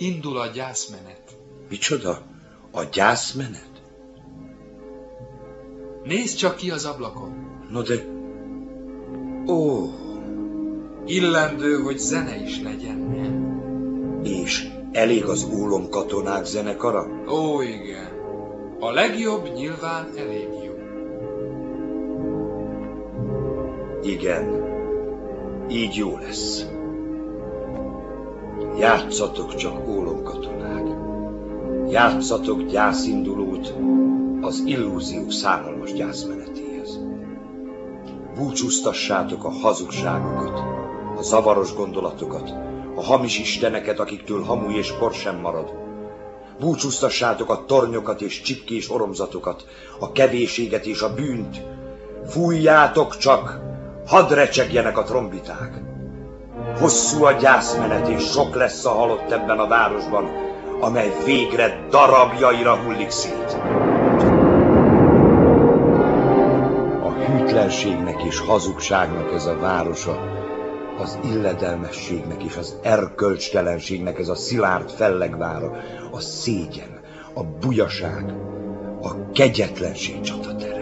Indul a gyászmenet. Micsoda? A gyászmenet? Nézd csak ki az ablakon. No de... Ó... Illendő, hogy zene is legyen. És elég az ólomkatonák zenekara? Ó, igen. A legjobb nyilván elég jó. Igen. Így jó lesz. Játszatok csak ólomkatonák. Játszatok gyászindulót az illúzió szánalmas gyászmenetéhez. Búcsúztassátok a hazugságokat, a zavaros gondolatokat, a hamis isteneket, akiktől hamu és por sem marad. Búcsúztassátok a tornyokat és csipkés oromzatokat, a kevésséget és a bűnt. Fújjátok csak, hadd recsegjenek a trombiták. Hosszú a gyászmenet, és sok lesz a halott ebben a városban, amely végre darabjaira hullik szét. A hűtlenségnek és hazugságnak ez a városa, az illedelmességnek és az erkölcstelenségnek ez a szilárd fellegvára, a szégyen, a bujaság, a kegyetlenség csatatere.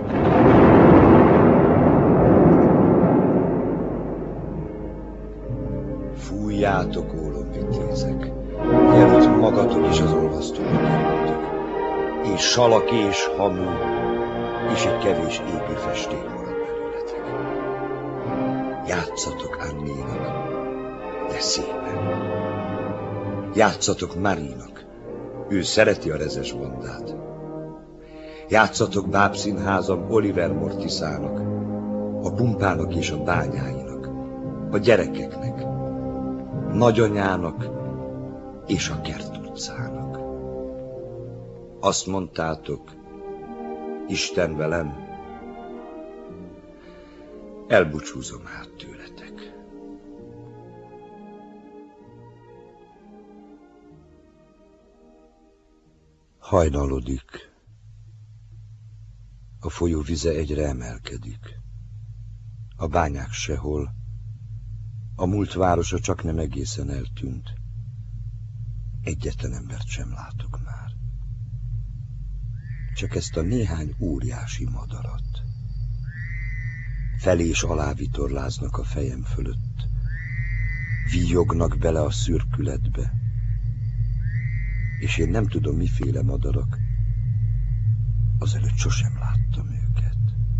Fújjátok, ólomvitézek, mielőtt magatok is az olvasztóra kerültök, és salak és hamu, és egy kevés épőfesték marad belőletek. Játszatok Annénak, de szépen. Játszatok Marinak, ő szereti a rezes bandát. Játszatok bábszínházam Oliver Mortisának, a pumpának és a bányáinak, a gyerekeknek, nagyanyának és a Kert utcának. Azt mondtátok, Isten velem, elbúcsúzom hát tőletek. Hajnalodik. A folyó vize egyre emelkedik. A bányák sehol. A múlt városa csak nem egészen eltűnt. Egyetlen embert sem látok már. Csak ezt a néhány óriási madarat. Felé és alá vitorláznak a fejem fölött. Víjognak bele a szürkületbe. És én nem tudom, miféle madarak. Azelőtt sosem láttam őket.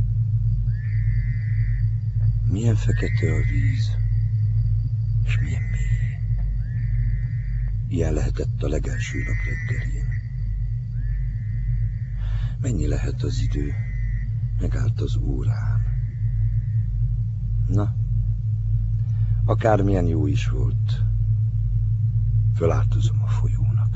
Milyen fekete a víz, és milyen mély. Ilyen lehetett a legelső nap reggelén. Mennyi lehet az idő? Megállt az órám. Na, akármilyen jó is volt, föláldozom a folyónak.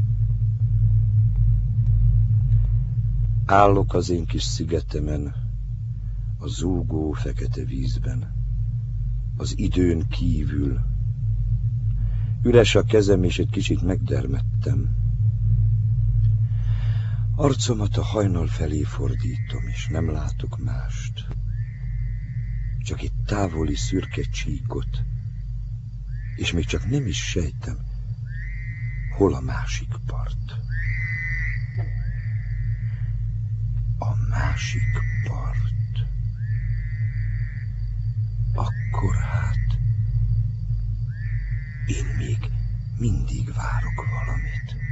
Állok az én kis szigetemen, a zúgó fekete vízben, az időn kívül. Üres a kezem, és egy kicsit megdermedtem. Arcomat a hajnal felé fordítom, és nem látok mást. Csak egy távoli szürke csíkot, és még csak nem is sejtem, hol a másik part. A másik part. Akkor hát én még mindig várok valamit.